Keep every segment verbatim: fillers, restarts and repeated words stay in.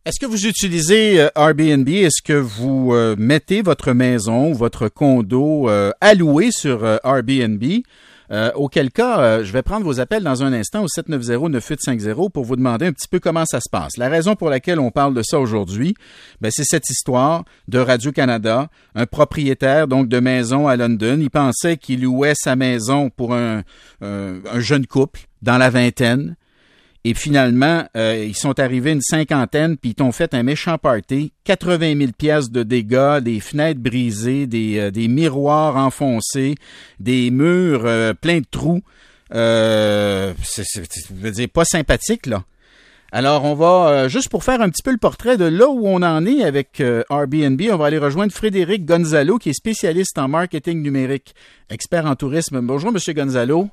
Est-ce que vous utilisez euh, Airbnb? Est-ce que vous euh, mettez votre maison ou votre condo euh, à louer sur euh, Airbnb? Euh, auquel cas, euh, je vais prendre vos appels dans un instant au sept neuf zéro neuf huit cinq zéro pour vous demander un petit peu comment ça se passe. La raison pour laquelle on parle de ça aujourd'hui, ben, c'est cette histoire de Radio-Canada, un propriétaire donc de maison à London. Il pensait qu'il louait sa maison pour un, un, un jeune couple dans la vingtaine. Et finalement, euh, ils sont arrivés une cinquantaine, puis ils t'ont fait un méchant party, quatre-vingt mille piastres de dégâts, des fenêtres brisées, des, euh, des miroirs enfoncés, des murs euh, pleins de trous. Euh, c'est, c'est, c'est, je veux dire, pas sympathique, là. Alors, on va, euh, juste pour faire un petit peu le portrait de là où on en est avec euh, Airbnb, on va aller rejoindre Frédéric Gonzalo, qui est spécialiste en marketing numérique, expert en tourisme. Bonjour, Monsieur Gonzalo.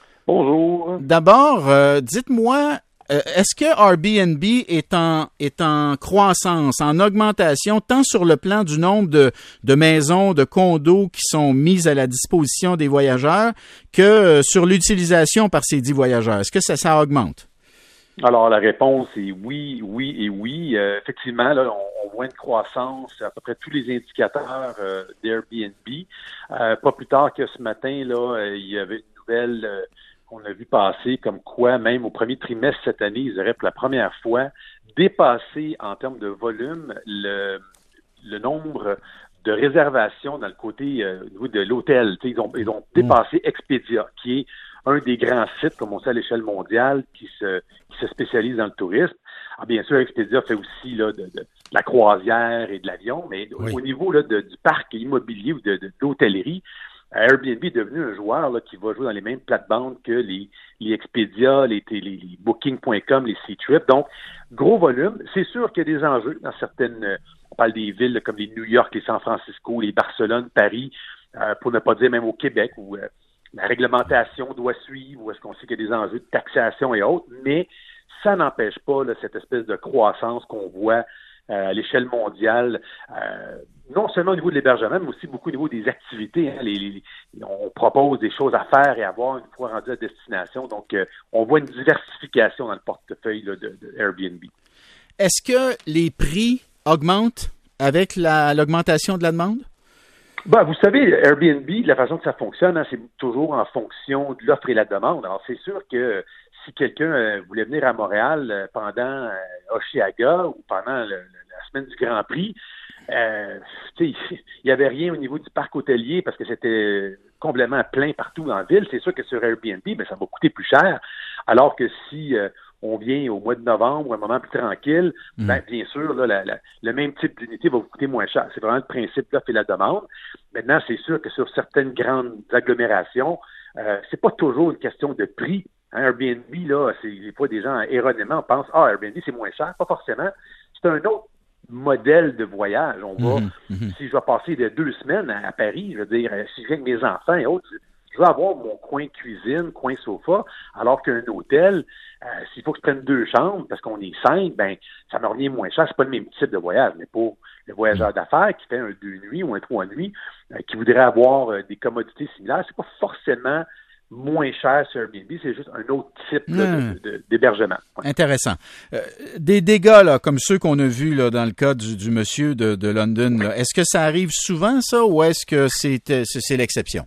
Bonjour. D'abord, euh, dites-moi, euh, est-ce que Airbnb est en est en croissance, en augmentation, tant sur le plan du nombre de, de maisons, de condos qui sont mises à la disposition des voyageurs que euh, sur l'utilisation par ces dix voyageurs? Est-ce que ça, ça augmente? Alors, la réponse est oui, oui et oui. Euh, effectivement, là, on, on voit une croissance à peu près tous les indicateurs euh, d'Airbnb. Euh, pas plus tard que ce matin, là, euh, il y avait une nouvelle euh, qu'on a vu passer comme quoi, même au premier trimestre cette année, ils auraient pour la première fois dépassé en termes de volume le, le nombre de réservations dans le côté euh, au niveau de l'hôtel. Ils ont, ils ont dépassé Expedia, qui est un des grands sites, comme on sait à l'échelle mondiale, qui se, qui se spécialise dans le tourisme. Ah, bien sûr, Expedia fait aussi là, de, de, de la croisière et de l'avion, mais oui. Au niveau là, de, du parc immobilier ou de, de, de l'hôtellerie, Airbnb est devenu un joueur là, qui va jouer dans les mêmes plates-bandes que les, les Expedia, les, les, les Booking point com, les Ctrip. Donc, gros volume. C'est sûr qu'il y a des enjeux dans certaines... On parle des villes là, comme les New York, les San Francisco, les Barcelone, Paris, euh, pour ne pas dire même au Québec, où euh, la réglementation doit suivre, où est-ce qu'on sait qu'il y a des enjeux de taxation et autres, mais ça n'empêche pas là, cette espèce de croissance qu'on voit euh, à l'échelle mondiale, euh, non seulement au niveau de l'hébergement, mais aussi beaucoup au niveau des activités. Hein, les, les, on propose des choses à faire et à voir une fois rendu à destination. Donc, euh, on voit une diversification dans le portefeuille là, de, de Airbnb. Est-ce que les prix augmentent avec la, l'augmentation de la demande? Ben, vous savez, Airbnb, de la façon que ça fonctionne, hein, c'est toujours en fonction de l'offre et la demande. Alors, c'est sûr que si quelqu'un euh, voulait venir à Montréal euh, pendant euh, Oshéaga ou pendant le, le, la semaine du Grand Prix, euh, il n'y avait rien au niveau du parc hôtelier parce que c'était complètement plein partout dans la ville. C'est sûr que sur Airbnb, ben, ça va coûter plus cher. Alors que si euh, on vient au mois de novembre, un moment plus tranquille, mmh. ben, bien sûr, là, la, la, le même type d'unité va vous coûter moins cher. C'est vraiment le principe de l'offre et la demande. Maintenant, c'est sûr que sur certaines grandes agglomérations, euh, c'est pas toujours une question de prix. Hein, Airbnb, là, c'est des fois des gens erronément pensent « Ah, Airbnb, c'est moins cher. » Pas forcément. C'est un autre modèle de voyage. On va, mmh, mmh. Si je vais passer de deux semaines à, à Paris, je veux dire, si je viens avec mes enfants et autres, je veux avoir mon coin cuisine, coin sofa, alors qu'un hôtel, euh, s'il faut que je prenne deux chambres parce qu'on est cinq, ben ça me revient moins cher. C'est pas le même type de voyage, mais pour le voyageur d'affaires qui fait un deux nuits ou un trois nuits, euh, qui voudrait avoir euh, des commodités similaires, c'est pas forcément moins cher sur Airbnb, c'est juste un autre type là, mmh. de, de, d'hébergement. Ouais. Intéressant. Euh, des dégâts là, comme ceux qu'on a vus là, dans le cas du, du monsieur de, de London, là, est-ce que ça arrive souvent, ça, ou est-ce que c'est, c'est, c'est l'exception?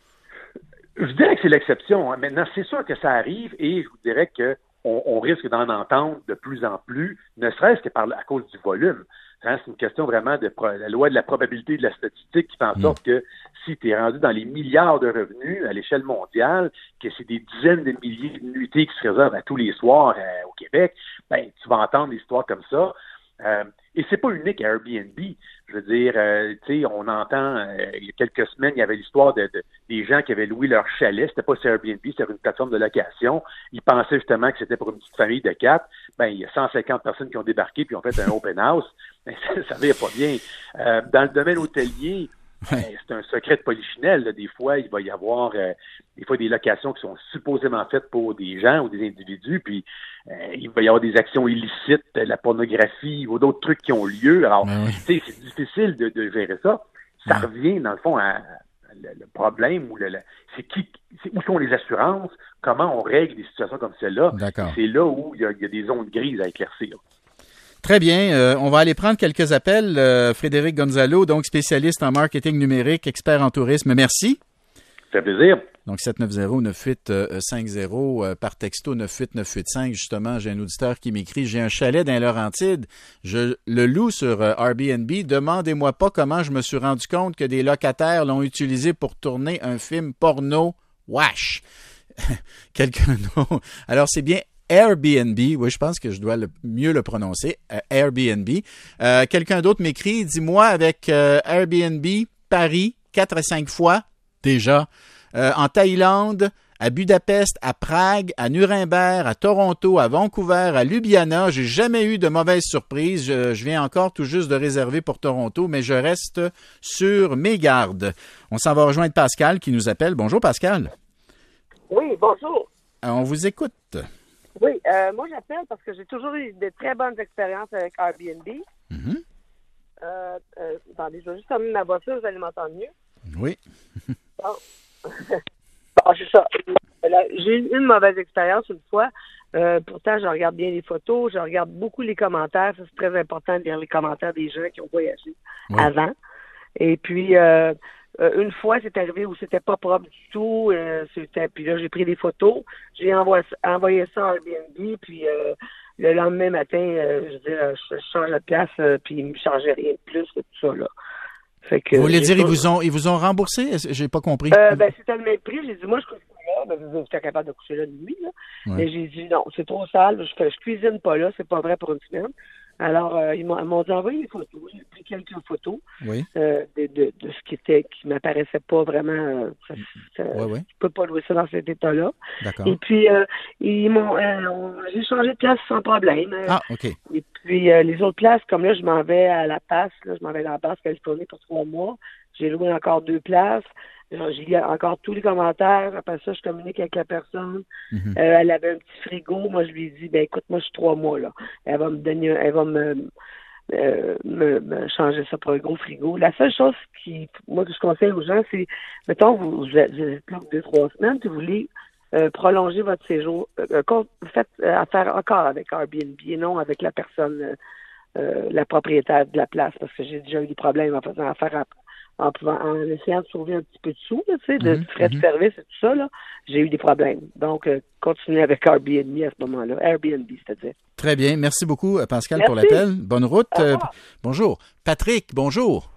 Je dirais que c'est l'exception. Hein. Maintenant, c'est sûr que ça arrive et je vous dirais que on, on risque d'en entendre de plus en plus, ne serait-ce que par, à cause du volume. Hein, c'est une question vraiment de pro, la loi de la probabilité de la statistique qui fait en sorte mmh. que si tu es rendu dans les milliards de revenus à l'échelle mondiale, que c'est des dizaines de milliers de nuitées qui se réservent à tous les soirs euh, au Québec, ben tu vas entendre des histoires comme ça. Euh, et c'est pas unique à Airbnb. Je veux dire, euh, tu sais, on entend, euh, il y a quelques semaines, il y avait l'histoire de, de des gens qui avaient loué leur chalet. C'était pas sur Airbnb, c'était une plateforme de location. Ils pensaient justement que c'était pour une petite famille de quatre. Ben, il y a cent cinquante personnes qui ont débarqué puis ont fait un open house. Ben, ça, ça va pas bien. Euh, dans le domaine hôtelier, ben, c'est un secret de polichinelle. Là. Des fois, il va y avoir euh, des fois des locations qui sont supposément faites pour des gens ou des individus, puis euh, il va y avoir des actions illicites, de la pornographie ou d'autres trucs qui ont lieu. Alors, oui. tu sais, c'est difficile de, de gérer ça. Ça oui. revient, dans le fond, à, à le, le problème où le, le, c'est qui, c'est où sont les assurances, comment on règle des situations comme celle-là. D'accord. C'est là où il y, a, il y a des zones grises à éclaircir. Très bien. Euh, on va aller prendre quelques appels. Euh, Frédéric Gonzalo, donc spécialiste en marketing numérique, expert en tourisme. Merci. Ça fait plaisir. Donc, sept neuf zéro neuf huit cinq zéro euh, par texto neuf huit neuf huit cinq. Justement, j'ai un auditeur qui m'écrit « J'ai un chalet dans Laurentides. Je le loue sur euh, Airbnb. Demandez-moi pas comment je me suis rendu compte que des locataires l'ont utilisé pour tourner un film porno. Wesh! » Quelqu'un d'autre. Alors, c'est bien Airbnb. Oui, je pense que je dois le, mieux le prononcer. Euh, Airbnb. Euh, quelqu'un d'autre m'écrit « Dis-moi avec euh, Airbnb, Paris, quatre à cinq fois déjà. Euh, en Thaïlande, à Budapest, à Prague, à Nuremberg, à Toronto, à Vancouver, à Ljubljana. J'ai jamais eu de mauvaise surprise. Je, je viens encore tout juste de réserver pour Toronto, mais je reste sur mes gardes. » On s'en va rejoindre Pascal qui nous appelle. Bonjour Pascal. Oui, bonjour. Euh, on vous écoute. Oui, euh, moi j'appelle parce que j'ai toujours eu de très bonnes expériences avec Airbnb. Mm-hmm. Euh, euh, attendez, je vais juste terminer ma voiture, vous allez m'entendre mieux. Oui. Bon. Bon, c'est ça. Là, j'ai eu une mauvaise expérience une fois. Euh, pourtant, je regarde bien les photos, je regarde beaucoup les commentaires. Ça, c'est très important de lire les commentaires des gens qui ont voyagé oui. avant. Et puis, euh, une fois, c'est arrivé où c'était pas propre du tout. Euh, c'était, puis là, j'ai pris des photos. J'ai envoyé, envoyé ça à Airbnb, puis euh, le lendemain matin, euh, je dis, euh, je change de place, euh, puis ils me chargeaient rien de plus que tout ça, là. Fait que, vous voulez dire, pas... ils vous ont, ils vous ont remboursé? J'ai pas compris. Euh, ben, c'était le même prix. J'ai dit, moi, je couche pas là. Ben, j'étais capable de coucher là de nuit, là. Ouais. Mais j'ai dit, non, c'est trop sale. Je, fais, je cuisine pas là. C'est pas vrai pour une semaine. Alors, euh, ils m'ont, m'ont dit, envoyez des photos. J'ai pris quelques photos. Oui. Euh, de, de, de ce qui était, qui m'apparaissait pas vraiment. Euh, ça, ça, ouais, ouais. Je peux pas louer ça dans cet état-là. D'accord. Et puis, euh, ils m'ont, euh, on, j'ai changé de place sans problème. Ah, OK. Et puis, euh, les autres places, comme là, je m'en vais à La Passe. Là, je m'en vais à La Passe, Californie, pour trois mois. J'ai loué encore deux places. J'ai lu encore tous les commentaires. Après ça, je communique avec la personne. Mm-hmm. Euh, elle avait un petit frigo. Moi, je lui ai dit, ben écoute, moi, je suis trois mois là. Elle va me donner, elle va me, euh, me, me changer ça pour un gros frigo. La seule chose qui, moi, que je conseille aux gens, c'est, mettons, vous, vous êtes là deux, trois semaines, puis vous voulez euh, prolonger votre séjour. Euh, vous faites euh, affaire encore avec Airbnb et non avec la personne, euh, euh, la propriétaire de la place, parce que j'ai déjà eu des problèmes en faisant affaire à En, pouvant, en essayant de sauver un petit peu de sous, là, tu sais, de mm-hmm. frais de service et tout ça, là, j'ai eu des problèmes. Donc, euh, continuez avec Airbnb à ce moment-là. Airbnb, c'est-à-dire. Très bien. Merci beaucoup, Pascal, Merci. pour l'appel. Bonne route. Euh, bonjour. Patrick, bonjour.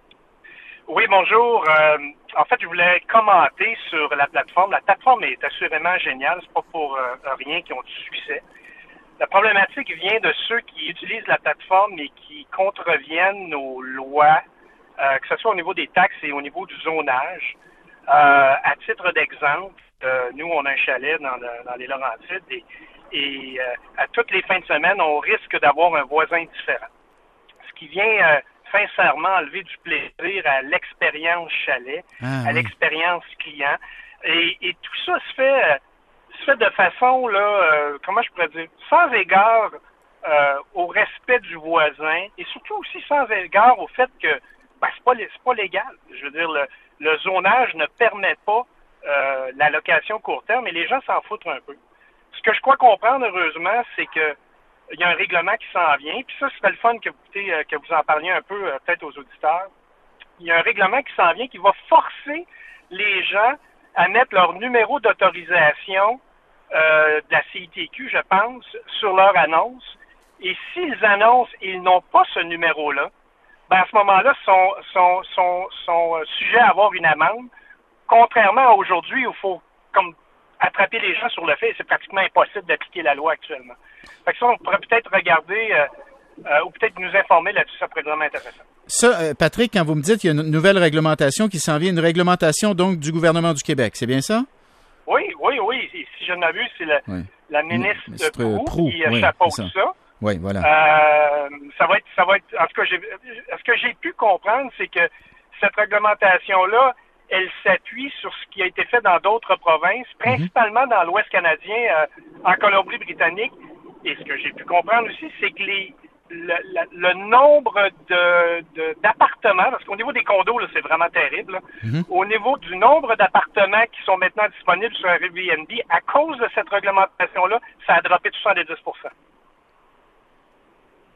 Oui, bonjour. Euh, en fait, je voulais commenter sur la plateforme. La plateforme est assurément géniale. C'est pas pour euh, rien qu'ils ont du succès. La problématique vient de ceux qui utilisent la plateforme et qui contreviennent aux lois, Euh, que ce soit au niveau des taxes et au niveau du zonage. Euh, à titre d'exemple, euh, nous, on a un chalet dans, le, dans les Laurentides et, et euh, à toutes les fins de semaine, on risque d'avoir un voisin différent. Ce qui vient euh, sincèrement enlever du plaisir à l'expérience chalet, ah, à oui. l'expérience client. Et, et tout ça se fait, euh, se fait de façon, là, euh, comment je pourrais dire, sans égard euh, au respect du voisin et surtout aussi sans égard au fait que ben, c'est pas, c'est pas légal. Je veux dire, le, le zonage ne permet pas euh, la location court terme et les gens s'en foutent un peu. Ce que je crois comprendre, heureusement, c'est que il y a un règlement qui s'en vient. Puis ça, ce serait le fun que, euh, que vous en parliez un peu, euh, peut-être aux auditeurs. Il y a un règlement qui s'en vient qui va forcer les gens à mettre leur numéro d'autorisation euh, de la C I T Q, je pense, sur leur annonce. Et s'ils annoncent et ils n'ont pas ce numéro-là, ben à ce moment-là, sont, sont, sont, sont sujets à avoir une amende, contrairement à aujourd'hui où il faut comme attraper les gens sur le fait et c'est pratiquement impossible d'appliquer la loi actuellement. Fait que ça, on pourrait peut-être regarder euh, euh, ou peut-être nous informer là-dessus, ça pourrait être vraiment intéressant. Ça, euh, Patrick, quand vous me dites qu'il y a une nouvelle réglementation qui s'en vient, une réglementation donc du gouvernement du Québec, c'est bien ça? Oui, oui, oui. Et si je ne m'abuse, c'est le, oui. la ministre, ministre Proulx, Proulx qui oui, chapeaute ça. ça. Oui, voilà. Euh, ça va être, ça va être. En tout cas, j'ai, ce que j'ai pu comprendre, c'est que cette réglementation-là, elle s'appuie sur ce qui a été fait dans d'autres provinces, principalement mm-hmm. dans l'Ouest canadien, euh, en Colombie-Britannique. Et ce que j'ai pu comprendre aussi, c'est que les, le, la, le nombre de, de, d'appartements, parce qu'au niveau des condos, là, c'est vraiment terrible, là, mm-hmm. au niveau du nombre d'appartements qui sont maintenant disponibles sur Airbnb, à cause de cette réglementation-là, ça a droppé de soixante-dix pour cent.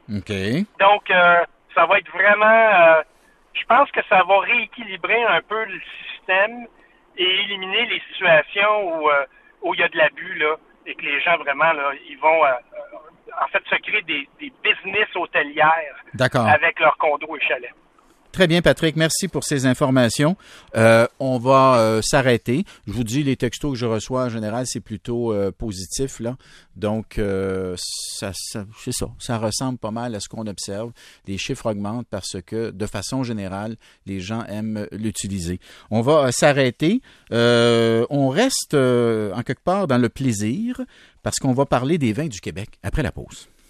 OK. Donc, euh, ça va être vraiment... Euh, je pense que ça va rééquilibrer un peu le système et éliminer les situations où euh, où il y a de l'abus, là, et que les gens, vraiment, là, ils vont, euh, en fait, se créer des, des business hôtelières D'accord. avec leurs condos et chalets. Très bien, Patrick. Merci pour ces informations. Euh, on va euh, s'arrêter. Je vous dis, les textos que je reçois, en général, c'est plutôt euh, positif, là. Donc, euh, ça, ça, c'est ça. Ça ressemble pas mal à ce qu'on observe. Les chiffres augmentent parce que, de façon générale, les gens aiment l'utiliser. On va euh, s'arrêter. Euh, on reste, euh, en quelque part, dans le plaisir parce qu'on va parler des vins du Québec après la pause.